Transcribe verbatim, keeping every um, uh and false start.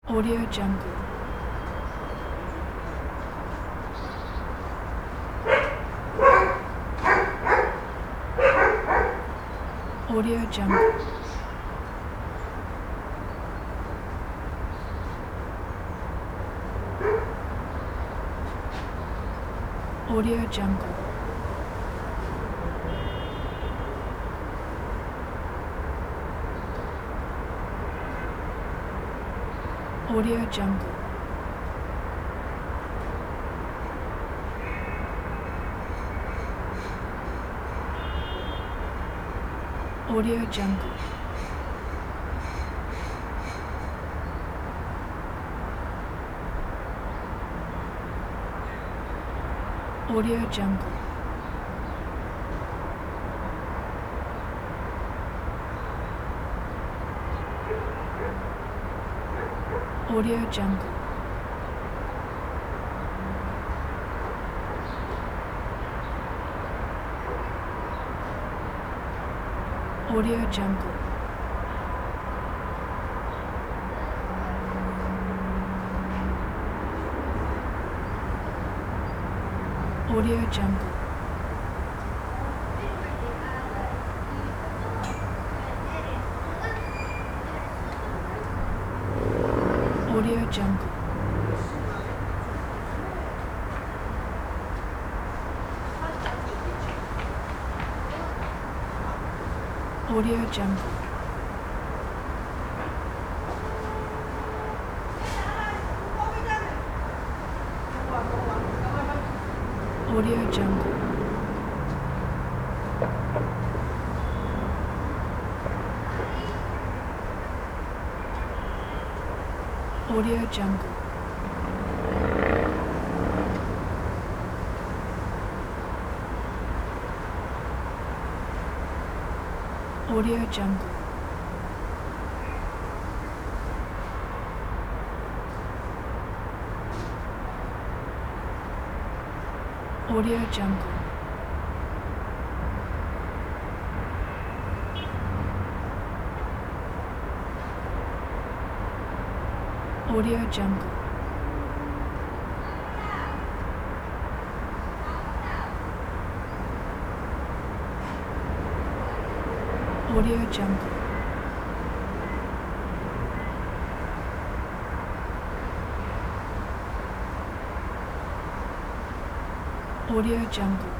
Audio Jungle. Audio Jungle. Audio Jungle. Audio Jungle. Audio Jungle. Audio Jungle. Audio Jungle. Audio Jungle. Audio Jungle. Audio Jungle. Audio Jungle. Audio Jungle. Audio Jungle. Audio Jungle. Audio Jungle. Audio Jungle. Audio Jungle. Audio Jungle.